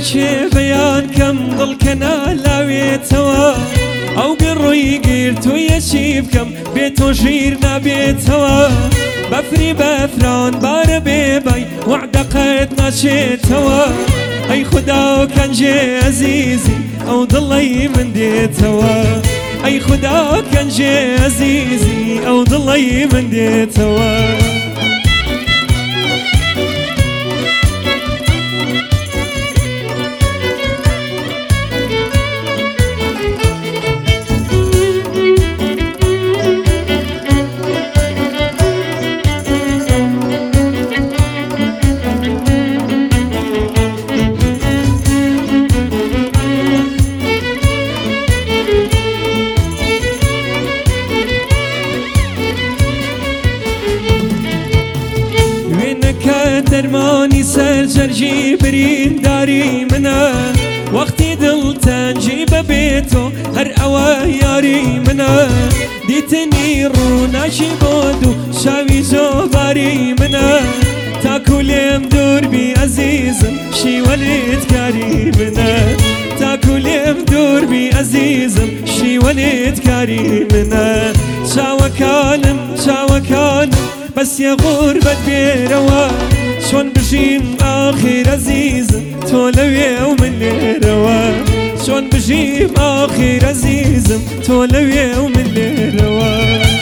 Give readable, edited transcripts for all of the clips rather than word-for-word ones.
ناچێ بەیان کەم دڵکەنا لاوێتەوە ئەو گڕۆی گرت و یەچی بکەم بێ تۆ ژیر نابێتەوە بەفری بەفران بارە بێبای وعدە قەت ناچێتەوە ئەی خوددا و کەنجێ ئەزیزی ئەو دڵی من دێتەوە ئەی خوددا کەنجێ ئەزیزی ئەو دڵی من دێتەوە دەرمانی سەرجەرجی برینداری منە وەختی دڵتەنجی بەبێتۆ هەر ئەوە یاری منە دیتنی ڕووناکی بۆ دوو شاوی زۆباری منە تاکو لێم دووربی ئەزیزم شیوەلێت کاری منە تاکو لێم دووربی ئەزیزم شیوەلێت کاری منە چاوەکانم چاوەکانم بەسیە غوربەت بێرەوە چۆن بژیم ئاخیر ئەزیزم تۆ لەوێ و من لێرەوە چۆن بژیم ئاخیر ئەزیزم تۆ لەوێ و من لێرەوە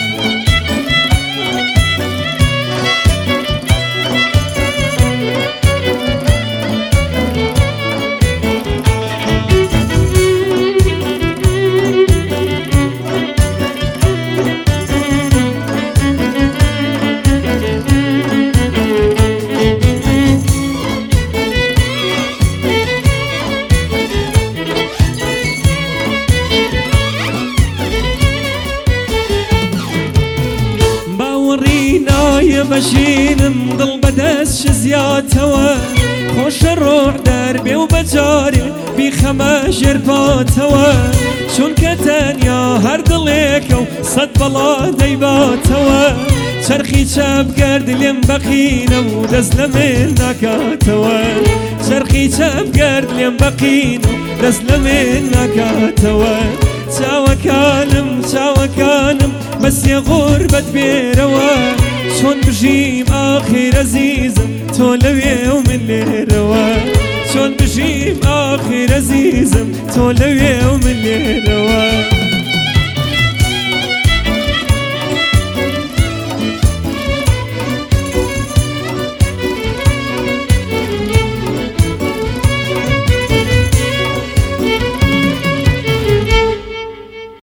بەژینم دڵ بەدەست شزیاتەوە خۆشە ڕۆح دەربێ و بەجارێ بیخەمە ژێرپاتەوە چونکە تەنیا هەر دڵێکە و سەد بەڵا دەیباتەوە چەرخی چەپگەرد لێم بەقینە و دەست لە من ناکاتەوە چەرخی چەپگەرد لێم بەقینە و دەست لە من ناکاتەوە چاوەکانم چاوەکانم بەسیە غوربەت بێرەوە چۆن بژیم ئاخیر ئەزیزم تۆ لەوێ و من لێرەوە